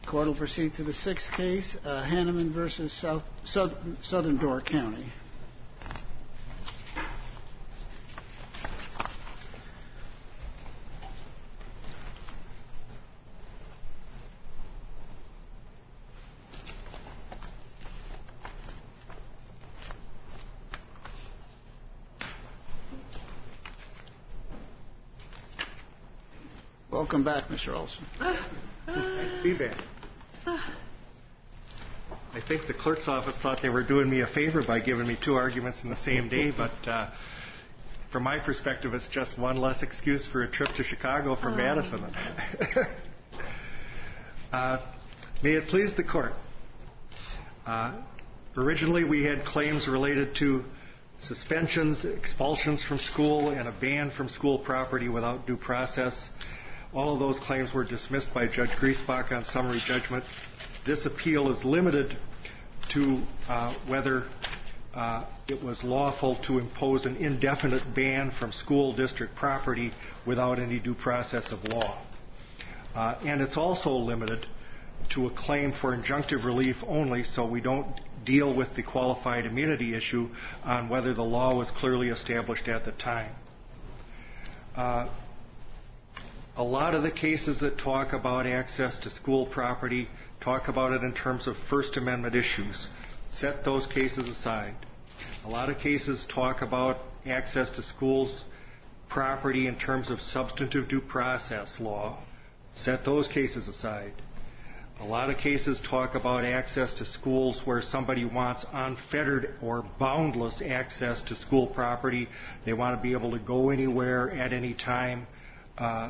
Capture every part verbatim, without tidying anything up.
Court will proceed to the sixth case, uh, Hanneman versus South, South, Southern Door County. Welcome back, Mister Olson. Nice to be back. I think the clerk's office thought they were doing me a favor by giving me two arguments in the same day, but uh, from my perspective, it's just one less excuse for a trip to Chicago from oh. Madison. uh, may it please the court. Uh, originally, we had claims related to suspensions, expulsions from school, and a ban from school property without due process. All of those claims were dismissed by Judge Griesbach on summary judgment. This appeal is limited to uh, whether uh, it was lawful to impose an indefinite ban from school district property without any due process of law. Uh, and it's also limited to a claim for injunctive relief only, so we don't deal with the qualified immunity issue on whether the law was clearly established at the time. Uh, A lot of the cases that talk about access to school property talk about it in terms of First Amendment issues. Set those cases aside. A lot of cases talk about access to schools property in terms of substantive due process law. Set those cases aside. A lot of cases talk about access to schools where somebody wants unfettered or boundless access to school property. They want to be able to go anywhere at any time. Uh,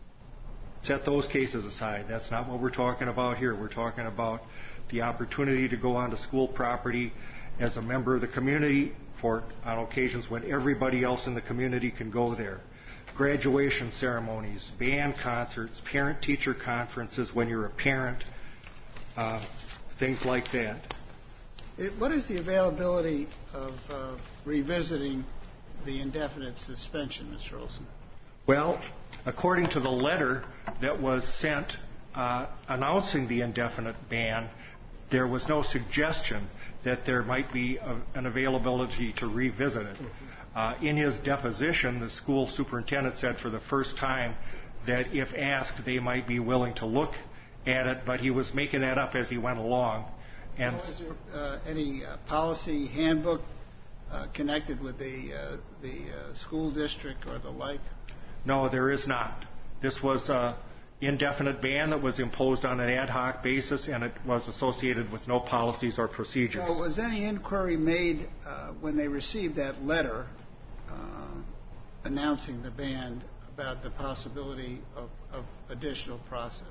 Set those cases aside. That's not what we're talking about here. We're talking about the opportunity to go onto school property as a member of the community for on occasions when everybody else in the community can go there. Graduation ceremonies, band concerts, parent-teacher conferences when you're a parent, uh, things like that. It, what is the availability of uh, revisiting the indefinite suspension, Mister Olson? Well, according to the letter that was sent uh, announcing the indefinite ban, there was no suggestion that there might be a, an availability to revisit it. Uh, in his deposition, the school superintendent said for the first time that if asked, they might be willing to look at it, but he was making that up as he went along. And well, is there uh, any uh, policy handbook uh, connected with the uh, the uh, school district or the like? No, there is not. This was an indefinite ban that was imposed on an ad hoc basis, and it was associated with no policies or procedures. Well, was any inquiry made uh, when they received that letter uh, announcing the ban about the possibility of, of additional process?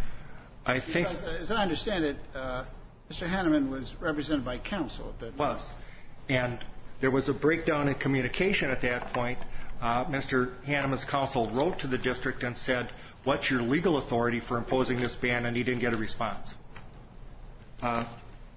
I think... Because, uh, as I understand it, uh, Mister Hanneman was represented by counsel at that was. And there was a breakdown in communication at that point. Uh, Mister Hanneman's counsel wrote to the district and said, what's your legal authority for imposing this ban? And he didn't get a response. Uh,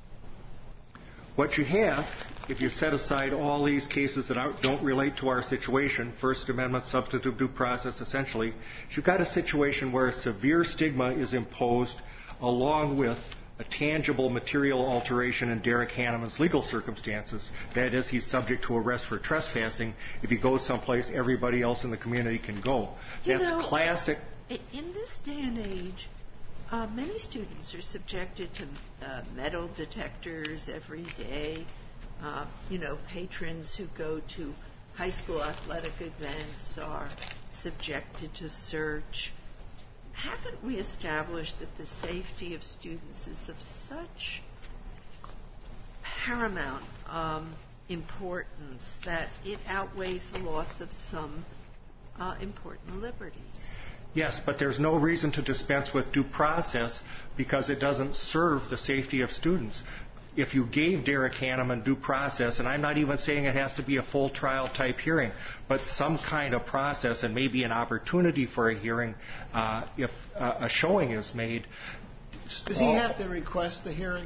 what you have, if you set aside all these cases that are, don't relate to our situation, First Amendment, substantive due process, essentially, you've got a situation where a severe stigma is imposed along with a tangible material alteration in Derek Hanneman's legal circumstances. That is, he's subject to arrest for trespassing. If he goes someplace, everybody else in the community can go. That's you know, classic. In this day and age, uh, many students are subjected to uh, metal detectors every day. Uh, you know, patrons who go to high school athletic events are subjected to search. Haven't we established that the safety of students is of such paramount um, importance that it outweighs the loss of some uh, important liberties? Yes, but there's no reason to dispense with due process because it doesn't serve the safety of students. If you gave Derek Hanneman due process, and I'm not even saying it has to be a full trial type hearing, but some kind of process and maybe an opportunity for a hearing uh, if uh, a showing is made. Does he have to request the hearing?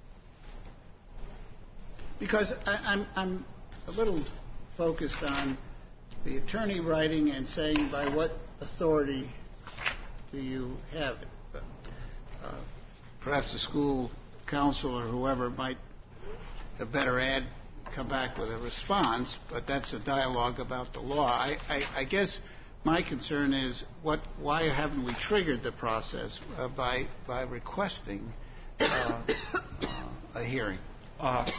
Because I, I'm, I'm a little focused on the attorney writing and saying by what authority do you have it. But, uh, perhaps the school council or whoever might have better add, come back with a response, but that's a dialogue about the law. I, I, I guess my concern is what, why haven't we triggered the process uh, by, by requesting uh, uh, a hearing? Uh,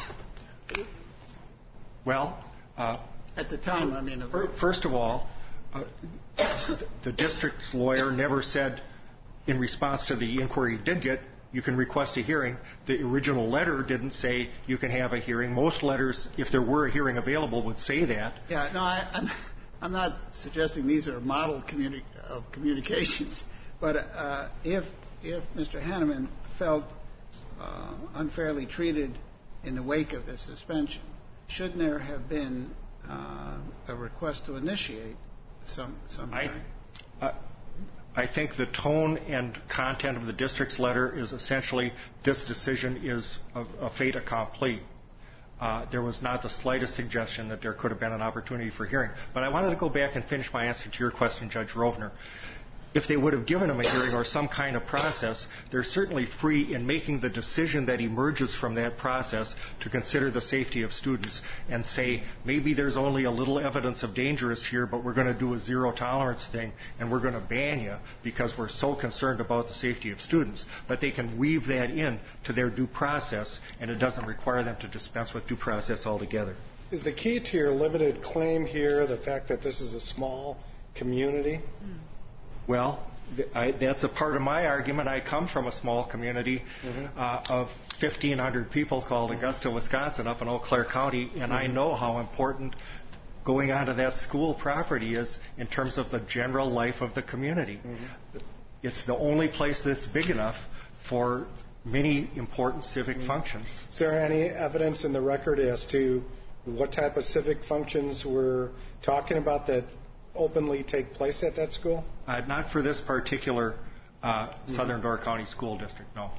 well, uh, at the time, I mean, first of all, uh, the district's lawyer never said, in response to the inquiry he did get, you can request a hearing. The original letter didn't say you can have a hearing. Most letters, if there were a hearing available, would say that. Yeah, no, I, I'm, I'm not suggesting these are model communi- of communications, but uh, if if Mister Hanneman felt uh, unfairly treated in the wake of the suspension, shouldn't there have been uh, a request to initiate some some hearing? I, uh, I think the tone and content of the district's letter is essentially this decision is a, a fait accompli. Uh, there was not the slightest suggestion that there could have been an opportunity for hearing. But I wanted to go back and finish my answer to your question, Judge Rovner. If they would have given him a hearing or some kind of process, they're certainly free in making the decision that emerges from that process to consider the safety of students and say, maybe there's only a little evidence of dangerous here, but we're going to do a zero tolerance thing and we're going to ban you because we're so concerned about the safety of students. But they can weave that in to their due process, and it doesn't require them to dispense with due process altogether. Is the key to your limited claim here the fact that this is a small community? Mm. Well, th- I, that's a part of my argument. I come from a small community mm-hmm. uh, of fifteen hundred people called mm-hmm. Augusta, Wisconsin, up in Eau Claire County, and mm-hmm. I know how important going onto that school property is in terms of the general life of the community. Mm-hmm. It's the only place that's big enough for many important civic mm-hmm. functions. Is there any evidence in the record as to what type of civic functions we're talking about that openly take place at that school? Uh, not for this particular uh, mm-hmm. Southern Door County School District, no.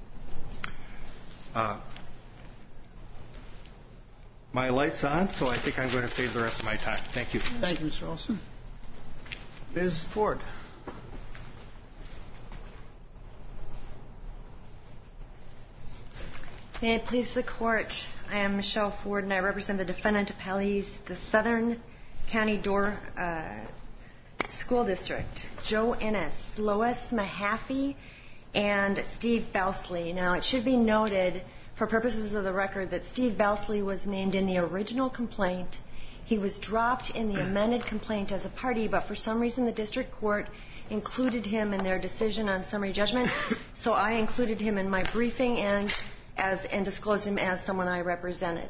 Uh, my light's on, so I think I'm going to save the rest of my time. Thank you. Thank you, Mister Olson. Miz Ford. May it please the Court, I am Michelle Ford, and I represent the defendant appellees, the Southern County Door uh, School District, Joe Ennis, Lois Mahaffey, and Steve Bousley. Now, it should be noted, for purposes of the record, that Steve Bousley was named in the original complaint. He was dropped in the amended complaint as a party, but for some reason the district court included him in their decision on summary judgment, so I included him in my briefing and as and disclosed him as someone I represented.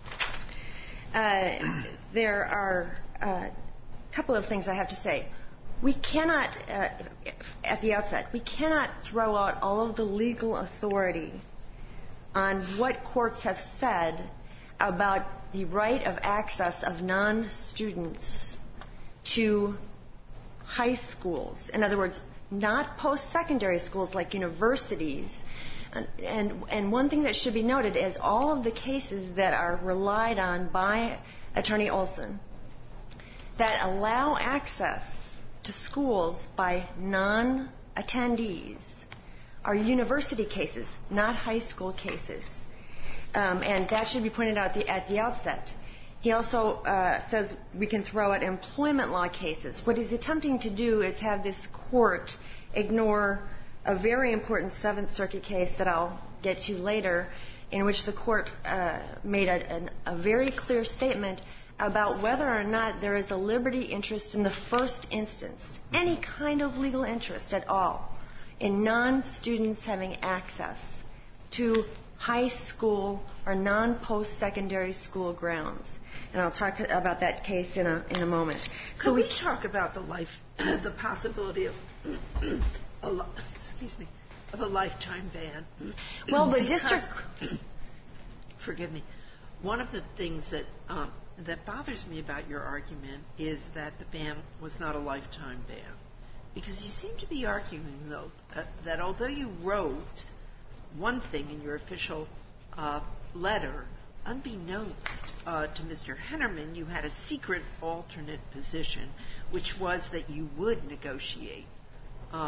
Uh, there are a couple of things I have to say. We cannot, uh, at the outset, we cannot throw out all of the legal authority on what courts have said about the right of access of non-students to high schools. In other words, not post-secondary schools like universities. And, and, and one thing that should be noted is all of the cases that are relied on by Attorney Olson that allow access to schools by non-attendees are university cases, not high school cases. Um, and that should be pointed out at the, at the outset. He also uh, says we can throw out employment law cases. What he's attempting to do is have this court ignore a very important Seventh Circuit case that I'll get to later, in which the court uh, made a, an, a very clear statement about whether or not there is a liberty interest in the first instance, any kind of legal interest at all, in non-students having access to high school or non-post-secondary school grounds. And I'll talk about that case in a in a moment. Could so we, we talk about the life, the possibility of a li- excuse me, of a lifetime ban? Well, the district. Forgive me. One of the things that um, that bothers me about your argument is that the ban was not a lifetime ban, because you seem to be arguing, though, uh, that although you wrote one thing in your official uh, letter, unbeknownst uh, to Mister Hennerman, you had a secret alternate position, which was that you would negotiate uh,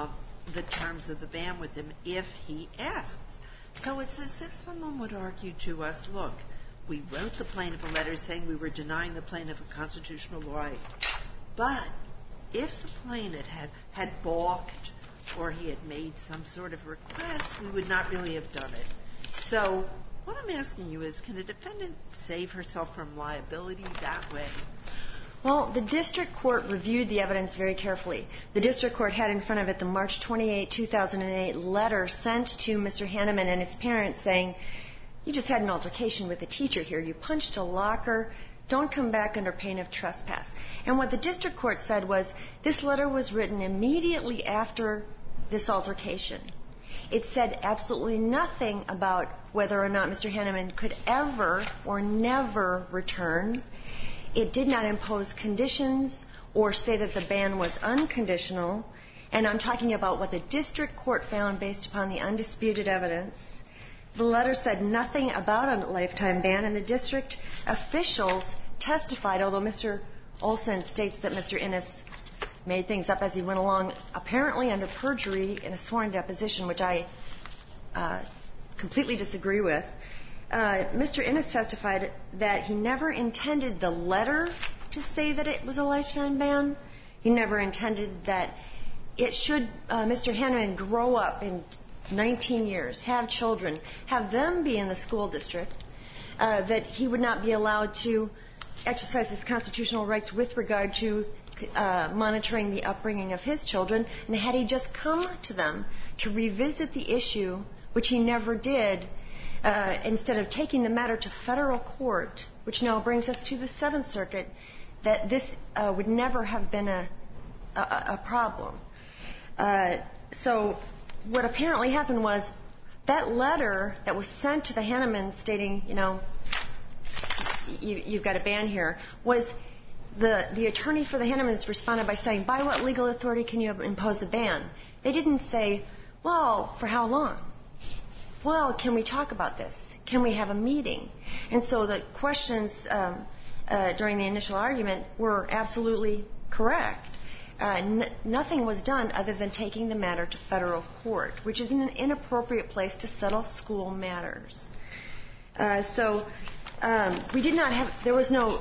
the terms of the ban with him if he asks. So it's as if someone would argue to us, look, we wrote the plaintiff a letter saying we were denying the plaintiff a constitutional right. But if the plaintiff had, had balked or he had made some sort of request, we would not really have done it. So what I'm asking you is, can a defendant save herself from liability that way? Well, the district court reviewed the evidence very carefully. The district court had in front of it the March twenty-eighth, two thousand eight letter sent to Mister Hanneman and his parents saying, you just had an altercation with a teacher here. You punched a locker. Don't come back under pain of trespass. And what the district court said was, this letter was written immediately after this altercation. It said absolutely nothing about whether or not Mister Hanneman could ever or never return. It did not impose conditions or say that the ban was unconditional. And I'm talking about what the district court found based upon the undisputed evidence. The letter said nothing about a lifetime ban, and the district officials testified, although Mister Olson states that Mister Innes made things up as he went along, apparently under perjury in a sworn deposition, which I uh, completely disagree with. Uh, Mister Innes testified that he never intended the letter to say that it was a lifetime ban. He never intended that it should, uh, Mister Hanneman grow up in nineteen years, have children, have them be in the school district, uh, that he would not be allowed to exercise his constitutional rights with regard to uh, monitoring the upbringing of his children. And had he just come to them to revisit the issue, which he never did, Uh, instead of taking the matter to federal court, which now brings us to the Seventh Circuit, that this uh, would never have been a, a, a problem. Uh, so what apparently happened was that letter that was sent to the Hannemans stating, you know, you, you've got a ban here, was the, the attorney for the Hannemans responded by saying, by what legal authority can you impose a ban? They didn't say, well, for how long? Well, can we talk about this? Can we have a meeting? And so the questions um, uh, during the initial argument were absolutely correct. Uh, n- nothing was done other than taking the matter to federal court, which is an inappropriate place to settle school matters. Uh, so um, we did not have, there was no,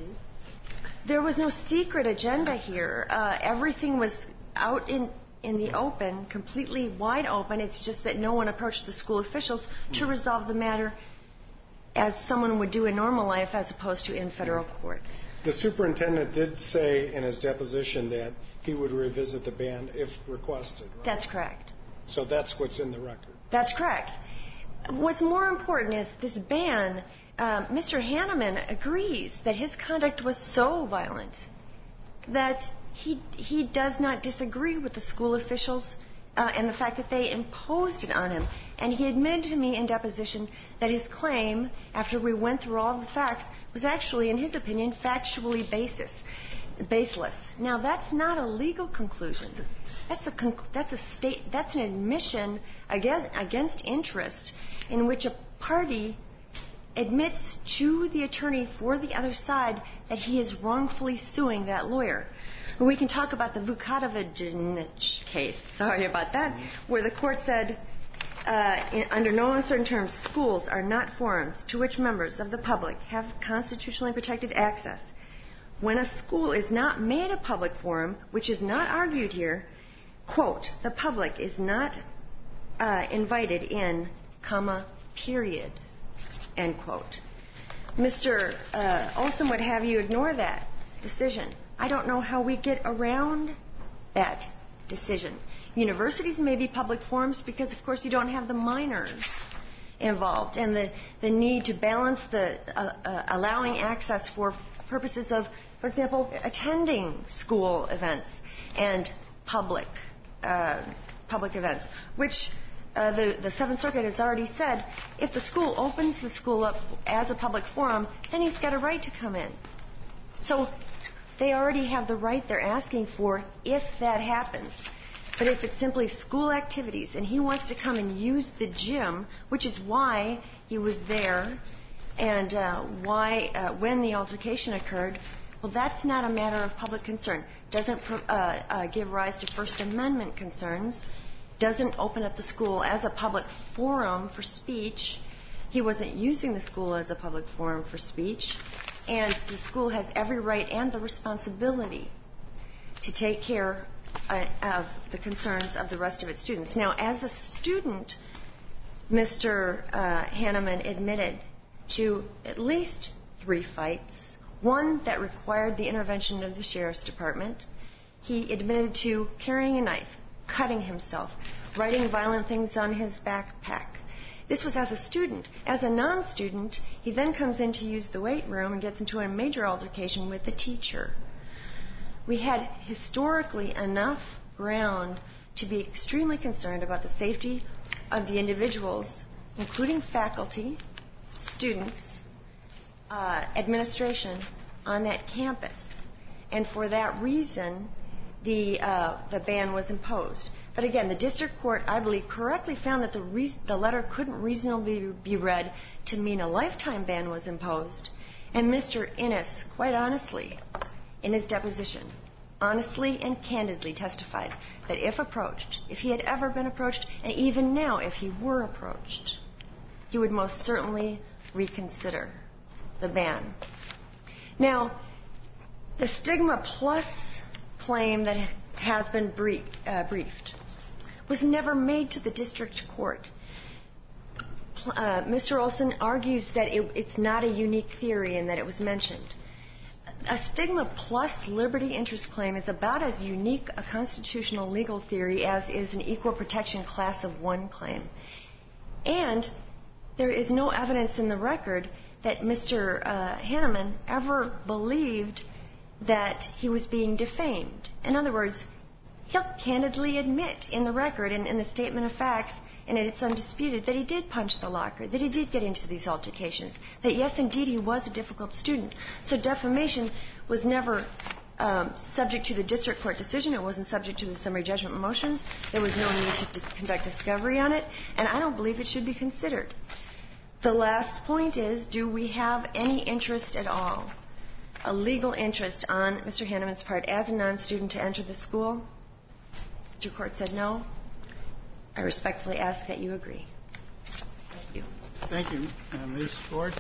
there was no secret agenda here. Uh, everything was out in, in the open, completely wide open. It's just that no one approached the school officials to resolve the matter as someone would do in normal life as opposed to in federal court. The superintendent did say in his deposition that he would revisit the ban if requested, right? That's correct. So that's what's in the record. That's correct. What's more important is this ban, um, Mister Hanneman agrees that his conduct was so violent that he he does not disagree with the school officials uh, and the fact that they imposed it on him. And he admitted to me in deposition that his claim, after we went through all the facts, was actually, in his opinion, factually basis, baseless. Now, that's not a legal conclusion. That's a conc- that's a state that's an admission against, against interest in which a party admits to the attorney for the other side that he is wrongfully suing that lawyer. We can talk about the Vukatovich case, sorry about that, where the court said, uh, in, under no uncertain terms, schools are not forums to which members of the public have constitutionally protected access. When a school is not made a public forum, which is not argued here, quote, the public is not uh, invited in, comma, period, end quote. Mister Uh, Olson would have you ignore that decision. I don't know how we get around that decision. Universities may be public forums because, of course, you don't have the minors involved and the, the need to balance the uh, uh, allowing access for purposes of, for example, attending school events and public uh, public events, which uh, the, the Seventh Circuit has already said, if the school opens the school up as a public forum, then he's got a right to come in. So they already have the right they're asking for if that happens. But if it's simply school activities and he wants to come and use the gym, which is why he was there and uh, why, uh, when the altercation occurred, well, that's not a matter of public concern. Doesn't uh, uh, give rise to First Amendment concerns doesn't open up the school as a public forum for speech. He wasn't using the school as a public forum for speech. And the school has every right and the responsibility to take care uh, of the concerns of the rest of its students. Now, as a student, Mister Uh, Hanneman admitted to at least three fights, one that required the intervention of the sheriff's department. He admitted to carrying a knife, cutting himself, writing violent things on his backpack. This was as a student. As a non-student, he then comes in to use the weight room and gets into a major altercation with the teacher. We had historically enough ground to be extremely concerned about the safety of the individuals, including faculty, students, uh, administration on that campus. And for that reason, the, uh, the ban was imposed. But again, the district court, I believe, correctly found that the, re- the letter couldn't reasonably be read to mean a lifetime ban was imposed. And Mister Innes, quite honestly, in his deposition, honestly and candidly testified that if approached, if he had ever been approached, and even now if he were approached, he would most certainly reconsider the ban. Now, the stigma plus claim that has been brief, uh, briefed was never made to the district court. Uh, Mister Olson argues that it, it's not a unique theory and that it was mentioned. A stigma plus liberty interest claim is about as unique a constitutional legal theory as is an equal protection class of one claim. And there is no evidence in the record that Mister Uh, Hanneman ever believed that he was being defamed. In other words, he'll candidly admit in the record and in the statement of facts, and it's undisputed, that he did punch the locker, that he did get into these altercations, that yes, indeed, he was a difficult student. So defamation was never um, subject to the district court decision. It wasn't subject to the summary judgment motions. There was no need to dis- conduct discovery on it, and I don't believe it should be considered. The last point is, do we have any interest at all, a legal interest on Mister Hanneman's part as a non-student to enter the school? The district court said no. I respectfully ask that you agree. Thank you. Thank you. Uh, Miz Ford?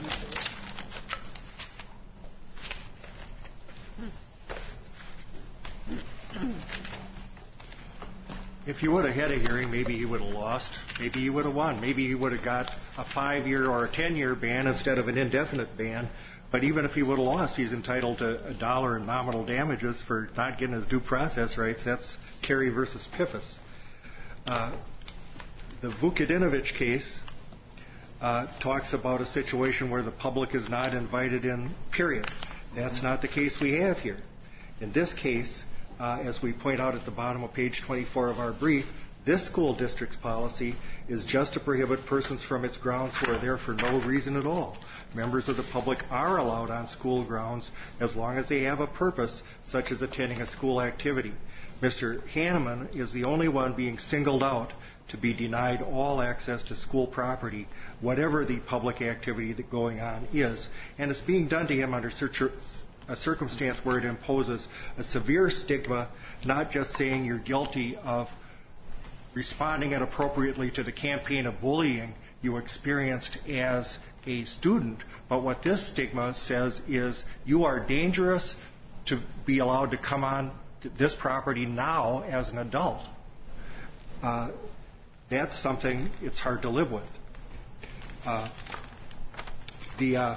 If he would have had a hearing, maybe he would have lost. Maybe he would have won. Maybe he would have got a five-year or a ten-year ban instead of an indefinite ban. But even if he would have lost, he's entitled to a dollar in nominal damages for not getting his due process rights. That's Carey versus Piffus. Uh, the Vukadinovich case uh, talks about a situation where the public is not invited in, period. That's not the case we have here. In this case, uh, as we point out at the bottom of page twenty-four of our brief, this school district's policy is just to prohibit persons from its grounds who are there for no reason at all. Members of the public are allowed on school grounds as long as they have a purpose, such as attending a school activity. Mister Hanneman is the only one being singled out to be denied all access to school property, whatever the public activity that going on is. And it's being done to him under a circumstance where it imposes a severe stigma, not just saying you're guilty of responding inappropriately to the campaign of bullying you experienced as a student, but what this stigma says is you are dangerous to be allowed to come on this property now as an adult. Uh, that's something it's hard to live with. Uh, the uh,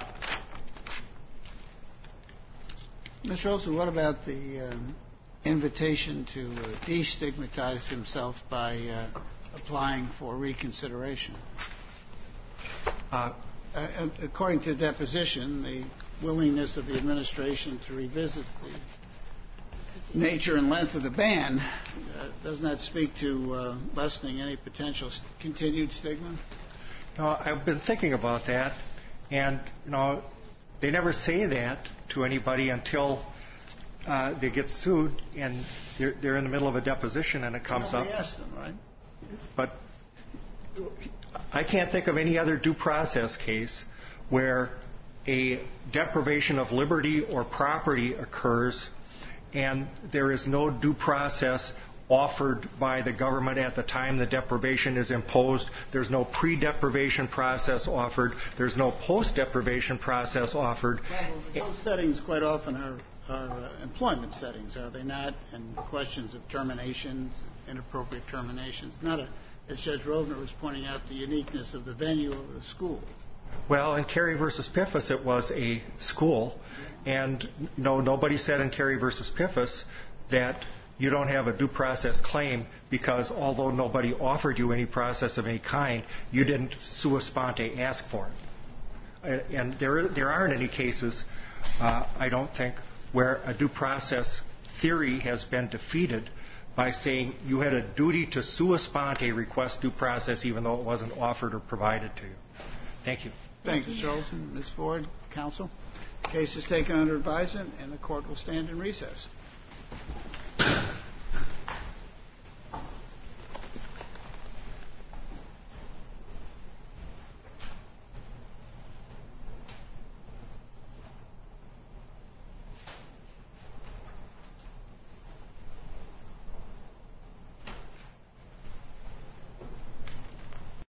Mister Olson, what about the um, invitation to uh, destigmatize himself by uh, applying for reconsideration? Uh, uh, according to the deposition, the willingness of the administration to revisit the nature and length of the ban, uh, doesn't that speak to uh, lessening any potential st- continued stigma? No, I've been thinking about that, and you know, they never say that to anybody until uh, they get sued, and they're, they're in the middle of a deposition, and it comes Nobody up. asked them, right? But I can't think of any other due process case where a deprivation of liberty or property occurs and there is no due process offered by the government at the time the deprivation is imposed. There's no pre-deprivation process offered. There's no post-deprivation process offered. Well, those settings quite often are, are uh, employment settings, are they not? And questions of terminations, inappropriate terminations. Not a, as Judge Rovner was pointing out, the uniqueness of the venue of the school. Well, in Carey versus Piffus, it was a school, and no, nobody said in Carey versus Piffus that you don't have a due process claim because although nobody offered you any process of any kind, you didn't sua sponte ask for it. And there, there aren't any cases, uh, I don't think, where a due process theory has been defeated by saying you had a duty to sua sponte request due process even though it wasn't offered or provided to you. Thank you. Thank you, Mister Olson. Miz Ford, counsel. The case is taken under advisement and the court will stand in recess.